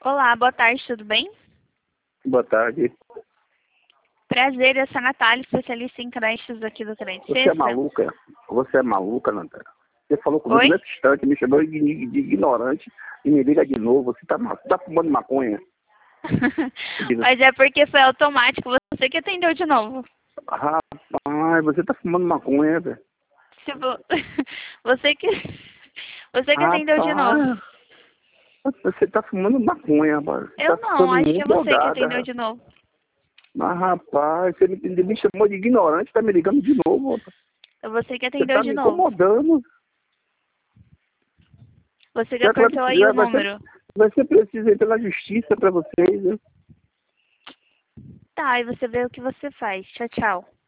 Olá, boa tarde, tudo bem? Boa tarde. Prazer, eu sou a Natália, especialista em creches aqui do Crente Você é Sexta. maluca? Você é maluca, Natália? Você falou comigo Oi? nesse instante, me chamou de ignorante e me liga de novo. Você tá fumando maconha? Mas é porque foi automático, você que atendeu de novo. Rapaz, você tá fumando maconha, velho. Tipo, você que, você que atendeu de novo. Rapaz, você tá fumando maconha, rapaz. Você Eu tá não, ficando acho que é muito você que drogada. atendeu de novo. Mas, rapaz, você me chamou de ignorante, tá me ligando de novo, rapaz. É você que Você atendeu tá de me novo. incomodando. Você que Já que apertou aí o número. vai ser preciso ir pela justiça pra vocês, né? Tá, e você vê o que você faz. Tchau, tchau.